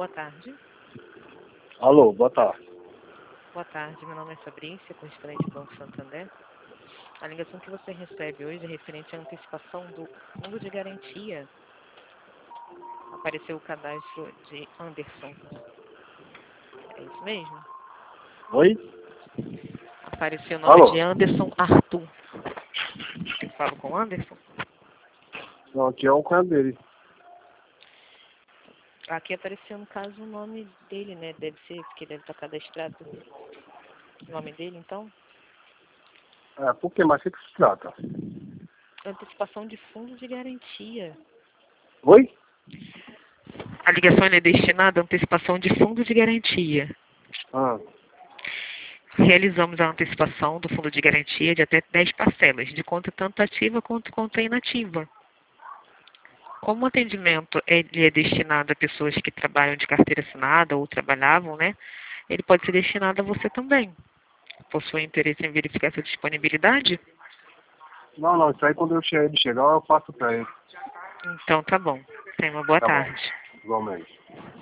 boa tarde. Alô, boa tarde. Boa tarde, meu nome é Fabrícia, correspondente do Banco Santander. A ligação que você recebe hoje é referente à antecipação do fundo de garantia. Apareceu o cadastro de Anderson. É isso mesmo? Oi? Apareceu o nome Alô? de Anderson Arthur. Eu falo com o Anderson? Não, aqui é o cunhado dele. Aqui apareceu, no caso, o nome dele, né? Deve ser, porque deve estar cadastrado o nome dele, então. Por que? Mas o que se trata? Antecipação de fundo de garantia. Oi? A ligação é destinada à antecipação de fundo de garantia. Ah, Realizamos a antecipação do fundo de garantia de até 10 parcelas, de conta tanto ativa quanto conta inativa. Como o atendimento ele é destinado a pessoas que trabalham de carteira assinada ou trabalhavam, né? Ele pode ser destinado a você também. Possui interesse em verificar essa disponibilidade? não, isso aí quando ele chegar eu passo pra ele. Então tá bom. Tenha uma boa Tá bom, tarde. igualmente.